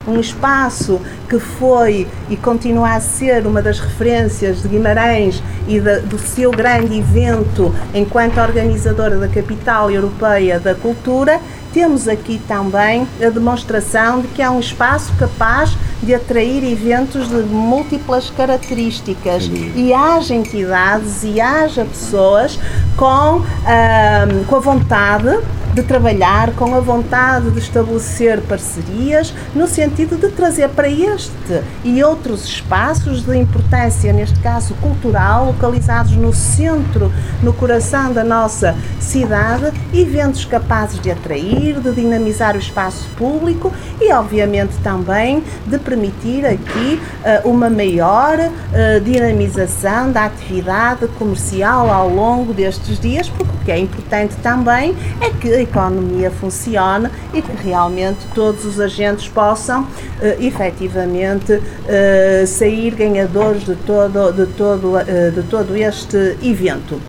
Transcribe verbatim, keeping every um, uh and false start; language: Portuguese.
um espaço que foi e continua a ser uma das referências de Guimarães e de, do seu grande evento enquanto organizadora da Capital Europeia da Cultura. Temos aqui também a demonstração de que é um espaço capaz de atrair eventos de múltiplas características. Sim. E haja entidades e haja pessoas com, ah, com a vontade de trabalhar, com a vontade de estabelecer parcerias, no sentido de trazer para este e outros espaços de importância, neste caso cultural, localizados no centro, no coração da nossa cidade, eventos capazes de atrair, de dinamizar o espaço público e, obviamente, também de permitir aqui uh, uma maior uh, dinamização da atividade comercial ao longo destes dias, porque o que é importante também é que a economia funcione e que realmente todos os agentes possam uh, efetivamente uh, sair ganhadores de todo, de todo, uh, de todo este evento.